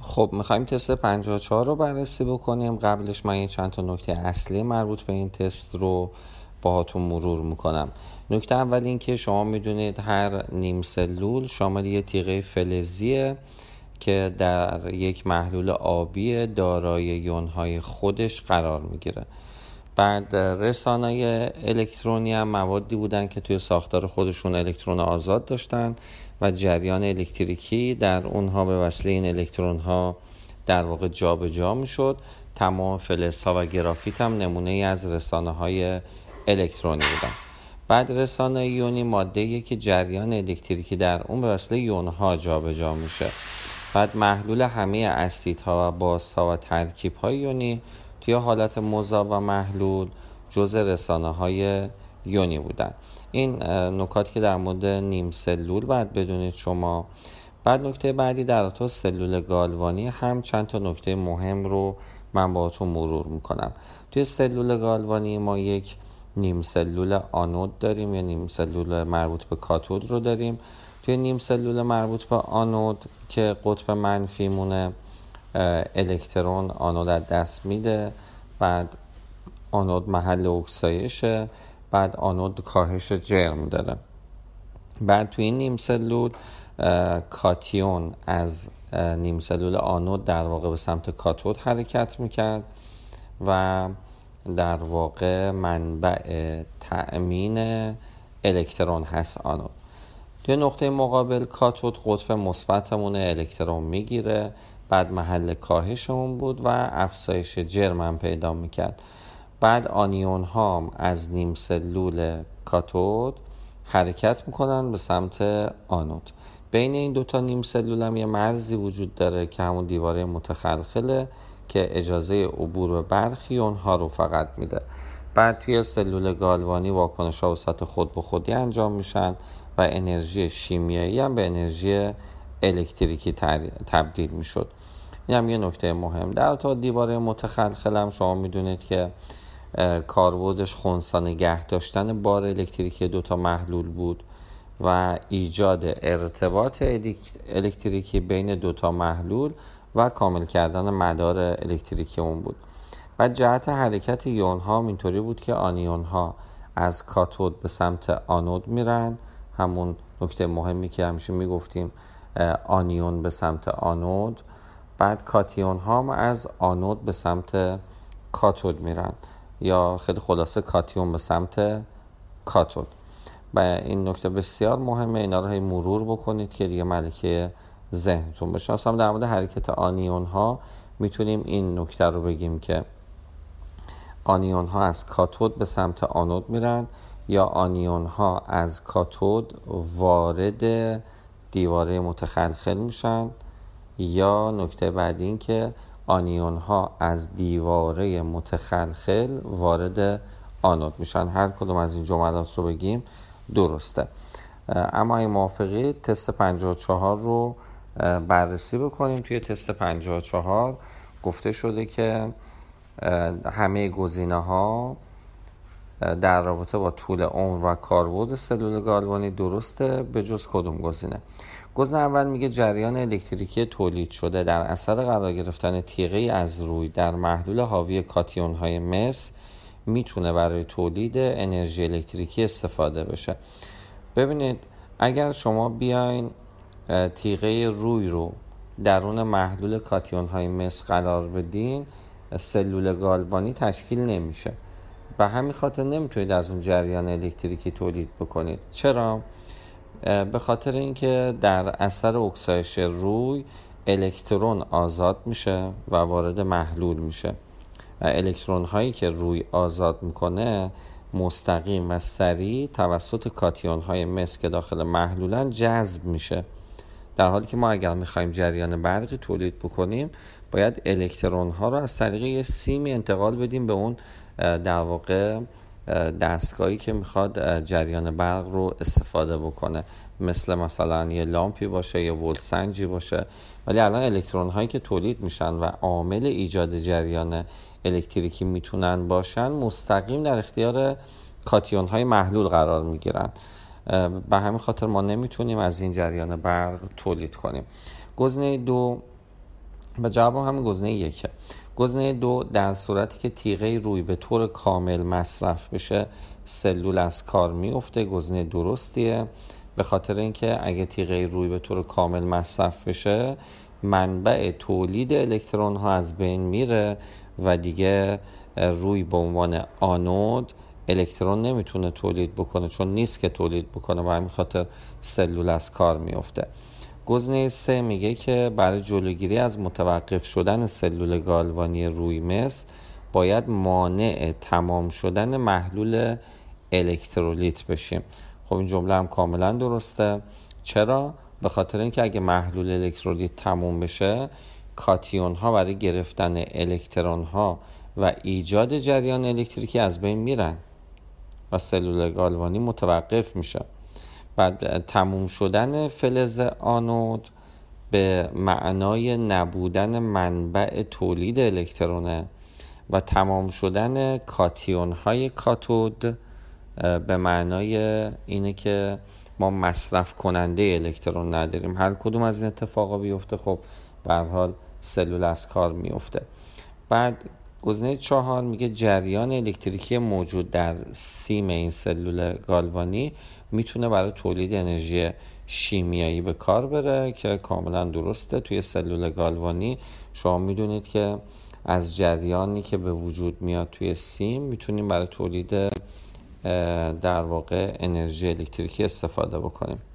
خب میخوایم تست 54 رو بررسی بکنیم. قبلش من یه چند تا نکته اصلی مربوط به این تست رو باهاتون مرور میکنم. نکته اول این که شما میدونید هر نیم سلول شامل یه تیغه فلزیه که در یک محلول آبی دارای یونهای خودش قرار میگیره. بعد رسانه‌های الکترونی هم موادی بودن که توی ساختار خودشون الکترون آزاد داشتن و جریان الکتریکی در اونها به وسیله این الکترون ها در واقع جابجا میشد. تمام فلزها و گرافیت هم نمونه ای از رسانه های الکترونی بودن. بعد رسانه یونی ماده‌ایه که جریان الکتریکی در اون به وسیله یونها جابجا میشه. بعد محلول همه اسیدها و بازها و ترکیب‌های یونی توی حالت مذاب و محلول جزء رسانه‌های یونی بودن. این نکاتی که در مورد نیم سلول باید بدونید شما. بعد نکته بعدی در رابطه سلول گالوانی هم چند تا نکته مهم رو من باهاتون مرور میکنم. توی سلول گالوانی ما یک نیم سلول آنود داریم یا نیم سلول مربوط به کاتود رو داریم. توی نیم سلول مربوط به آنود که قطب منفی مونه، الکترون آنود از دست میده. بعد آنود محل اکسایشه. بعد آنود کاهش جرم داره. بعد توی این نیم سلول کاتیون از نیم سلول آنود در واقع به سمت کاتود حرکت میکرد و در واقع منبع تأمین الکترون هست آنود. توی نقطه مقابل کاتود قطب مثبتمون الکترون میگیره. بعد محل کاهشمون بود و افزایش جرم هم پیدا میکرد. بعد آنیون ها از نیم سلول کاتود حرکت میکنن به سمت آنود. بین این دوتا نیم سلول هم یه مرزی وجود داره که همون دیواره متخلخله که اجازه عبور به برخی اونها رو فقط میده. بعد توی سلول گالوانی واکنش ها به صورت خود به خودی انجام میشن و انرژی شیمیایی هم به انرژی الکتریکی تبدیل میشد. این هم یه نکته مهم. در تا دیواره متخلخل هم شما میدونید که کاربردش خنثی نگه داشتن بار الکتریکی دوتا محلول بود و ایجاد ارتباط الکتریکی بین دوتا محلول و کامل کردن مدار الکتریکی اون بود. و جهت حرکت یون ها اینطوری بود که آنیون ها از کاتود به سمت آنود میرن. همون نکته مهمی که همیشه میگفتیم، آنیون به سمت آنود. بعد کاتیون ها هم از آنود به سمت کاتود میرن یا خیلی خلاصه کاتیون به سمت کاتود. و این نکته بسیار مهمه، اینا رو مرور بکنید که دیگه ملکه ذهنتون بشه. اصلا در مورد حرکت آنیون ها میتونیم این نکته رو بگیم که آنیون ها از کاتود به سمت آنود میرن یا آنیون ها از کاتود وارد دیواره متخلخل میشن، یا نکته بعدی این که آنیون ها از دیواره متخلخل وارد آنود میشن. هر کدوم از این جملات رو بگیم درسته. اما این موافقی تست 54 رو بررسی بکنیم. توی تست 54 گفته شده که همه گزینه ها در رابطه با طول عمر و کاربرد سلول گالوانی درسته به جز کدوم گزینه. گزینه اول میگه جریان الکتریکی تولید شده در اثر قرار گرفتن تیغه از روی در محلول حاوی کاتیون های مس میتونه برای تولید انرژی الکتریکی استفاده بشه. ببینید اگر شما بیاین تیغه روی رو درون محلول کاتیون های مس قرار بدین، سلول گالوانی تشکیل نمیشه. به همین خاطر نمیتونید از اون جریان الکتریکی تولید بکنید. چرا؟ به خاطر اینکه در اثر اکسایش روی الکترون آزاد میشه و وارد محلول میشه. الکترون هایی که روی آزاد میکنه مستقیم و سریع توسط کاتیون های مس که داخل محلولن جذب میشه. در حالی که ما اگر میخوایم جریان برقی تولید بکنیم باید الکترون ها رو از طریق یه سیمی انتقال بدیم به اون در واقع دستگاهی که میخواد جریان برق رو استفاده بکنه، مثلا یه لامپی باشه یا ولت سنجی باشه. ولی الان الکترون هایی که تولید میشن و عامل ایجاد جریان الکتریکی میتونن باشن مستقیم در اختیار کاتیون های محلول قرار میگیرن. به همین خاطر ما نمیتونیم از این جریان برق تولید کنیم. گزینه 2 و جواب همین گزینه 1. گزینه 2 در صورتی که تیغه روی به طور کامل مصرف بشه سلول از کار میفته. گزینه درستیه، به خاطر اینکه اگه تیغه روی به طور کامل مصرف بشه منبع تولید الکترون ها از بین میره و دیگه روی به عنوان آنود الکترون نمیتونه تولید بکنه، چون نیست که تولید بکنه و همین خاطر سلول از کار میفته. گزینه 3 میگه که برای جلوگیری از متوقف شدن سلول گالوانی روی مس باید مانع تمام شدن محلول الکترولیت بشیم. خب این جمله هم کاملا درسته. چرا؟ به خاطر اینکه اگه محلول الکترولیت تموم بشه کاتیون ها برای گرفتن الکترون ها و ایجاد جریان الکتریکی از بین میرن و سلول گالوانی متوقف میشه. بعد تموم شدن فلز آنود به معنای نبودن منبع تولید الکترونه و تمام شدن کاتیون های کاتود به معنای اینه که ما مصرف کننده الکترون نداریم. هر کدوم از این اتفاقا بیفته خب به هر حال سلول از کار میفته. بعد گزینه 4 میگه جریان الکتریکی موجود در سیم این سلول گالوانی میتونه برای تولید انرژی شیمیایی به کار بره، که کاملا درسته. توی سلول گالوانی شما میدونید که از جریانی که به وجود میاد توی سیم میتونیم برای تولید در واقع انرژی الکتریکی استفاده بکنیم.